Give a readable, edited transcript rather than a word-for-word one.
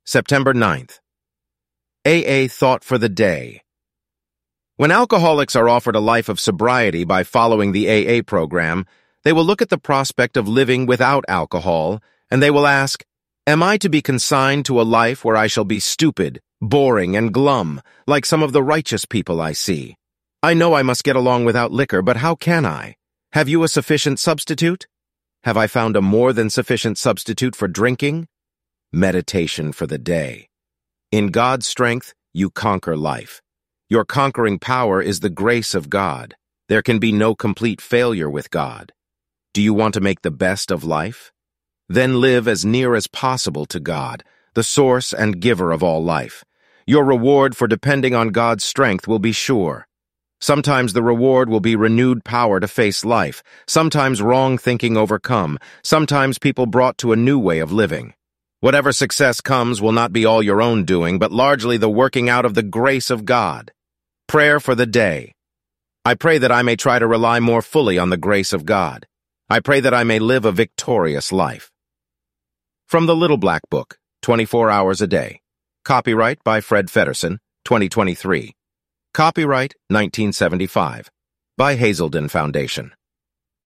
September 9th. AA Thought for the Day. When alcoholics are offered a life of sobriety by following the AA program, they will look at the prospect of living without alcohol, and they will ask, "Am I to be consigned to a life where I shall be stupid, boring, and glum, like some of the righteous people I see? I know I must get along without liquor, but how can I? Have you a sufficient substitute? Have I found a more than sufficient substitute for drinking?" Meditation for the day. In God's strength, you conquer life. Your conquering power is the grace of God. There can be no complete failure with God. Do you want to make the best of life? Then live as near as possible to God, the source and giver of all life. Your reward for depending on God's strength will be sure. Sometimes the reward will be renewed power to face life, sometimes wrong thinking overcome, sometimes people brought to a new way of living. Whatever success comes will not be all your own doing, but largely the working out of the grace of God. Prayer for the day. I pray that I may try to rely more fully on the grace of God. I pray that I may live a victorious life. From the Little Black Book, 24 Hours a Day. Copyright by Fred Feddersen, 2023. Copyright 1975. By Hazelden Foundation.